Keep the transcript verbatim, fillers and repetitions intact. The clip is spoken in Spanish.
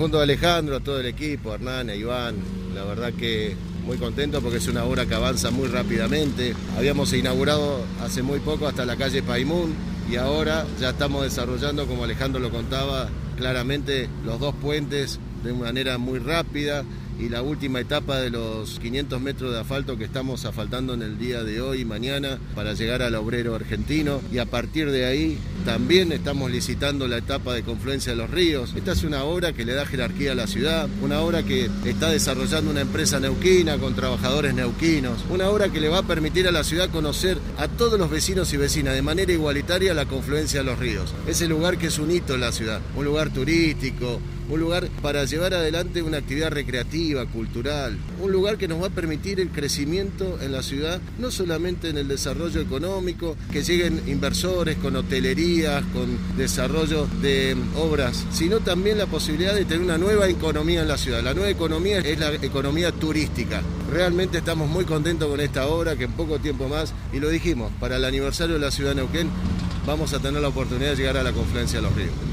junto a Alejandro, a todo el equipo, a Hernán, a Iván, la verdad que muy contento porque es una obra que avanza muy rápidamente. Habíamos inaugurado hace muy poco hasta la calle Paimún y ahora ya estamos desarrollando, como Alejandro lo contaba, claramente los dos puentes de manera muy rápida y la última etapa de los quinientos metros de asfalto que estamos asfaltando en el día de hoy y mañana para llegar al obrero argentino, y a partir de ahí también estamos licitando la etapa de confluencia de los ríos. Esta es una obra que le da jerarquía a la ciudad, una obra que está desarrollando una empresa neuquina con trabajadores neuquinos, una obra que le va a permitir a la ciudad conocer a todos los vecinos y vecinas de manera igualitaria la confluencia de los ríos. Ese lugar que es un hito en la ciudad, un lugar turístico, un lugar para llevar adelante una actividad recreativa, cultural, un lugar que nos va a permitir el crecimiento en la ciudad, no solamente en el desarrollo económico, que lleguen inversores con hotelerías, con desarrollo de obras, sino también la posibilidad de tener una nueva economía en la ciudad. La nueva economía es la economía turística. Realmente estamos muy contentos con esta obra, que en poco tiempo más, y lo dijimos, para el aniversario de la ciudad de Neuquén, vamos a tener la oportunidad de llegar a la confluencia de los ríos.